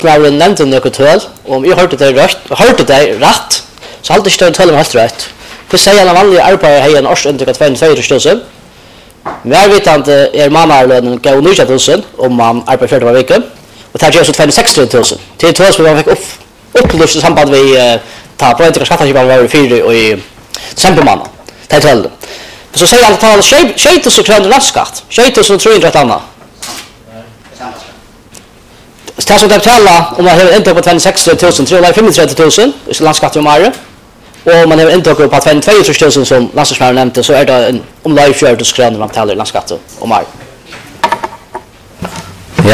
landskapsmannen nevnte noe tøl, og om jeg hørte det rett, så hadde ikke det tøl om helt rett. For sier han vanlige arbeider har en årsinntrykk av 22 000. Mer vitande mammalønnen gav 90 000 om man arbeider 40 veker, og det gjør så 26 000. Til tøl som man fikk opplyst i samband med ta på en skatteskipan var 4 i decembermåned. Det er tøl. Så sier han at han hadde 6 000 kroner landskatt, 6 300 annet. Det som det betalar om man har inntog på 26 335 000 i landskatt om året, og man har inntog på 22 000 som landskatsmannen nevnte, så det omlag 4 000 kroner man betaler i landskatt om året.